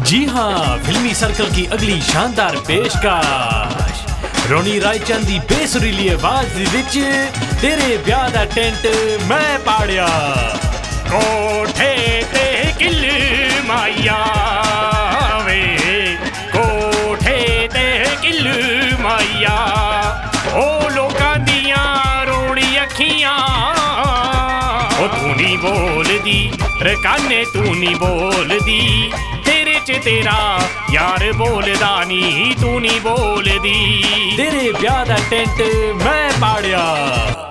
जी हाँ, फिल्मी सर्कल की अगली शानदार पेशकश रोनी रायचंद दी बेसुरीली आवाज विच तेरे ब्याह दा टेंट मैं पाड़िया। कोठे ते किल माइया वे, कोठे ते किल माइया, ओ लोकां दियां रोड़ी अखियां, ओ तू नी बोलदी रकाने, तू नी बोलदी, तेरे च तेरा यार बोलदा नी, तू नी बोलदी, तेरे ब्याह दा टेंट मैं पाड़िया।